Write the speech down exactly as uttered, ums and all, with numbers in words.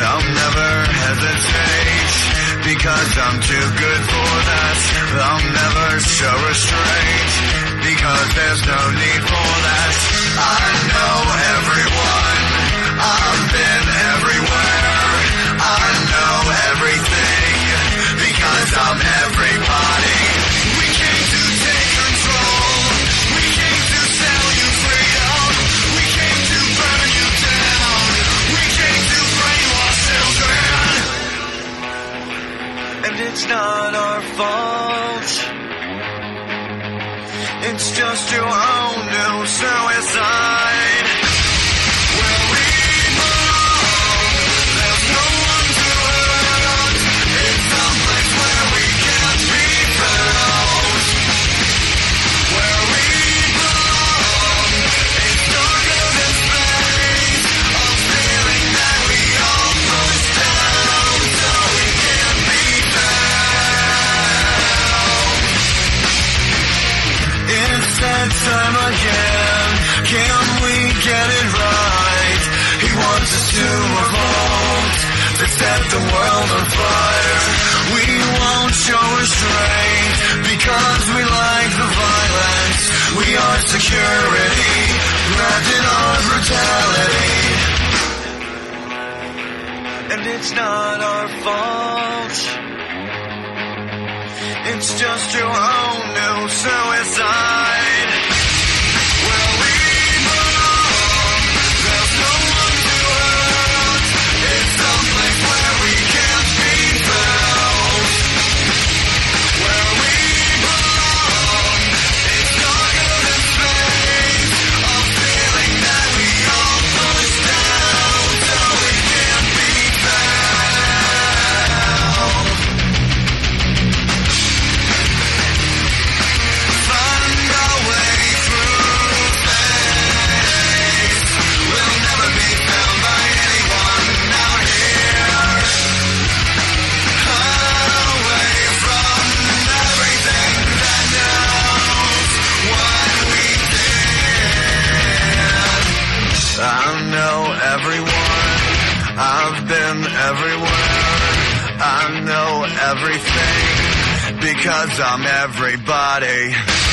I'll never hesitate, because I'm too good for that. I'll never show restraint, because there's no need for that. I know everyone, I've been everywhere. I know everything, because I'm everybody. We came to take control, we came to sell you freedom, we came to burn you down, we came to brainwash children. And it's not our fault, it's just your own new suicide. Where we belong, there's no one to hurt. It's someplace where we can't be found. Where we belong, it's darker than space, a feeling that we all push down so we can't be found. It's that time again, can we get it right? He wants us to revolt, to set the world on fire. We won't show restraint, because we like the violence. We are security, wrapped in our brutality. And it's not our fault, it's just your own new suicide. Where we belong, there's no one to hurt. It's someplace where we can't be found. Where we belong, it's darker than space, a feeling that we all push down so we can't be found. Find our way through space. We'll never be found by anyone out here. Away from everything that knows what we did. I know everyone, I've been everywhere. I know everything, because I'm everybody.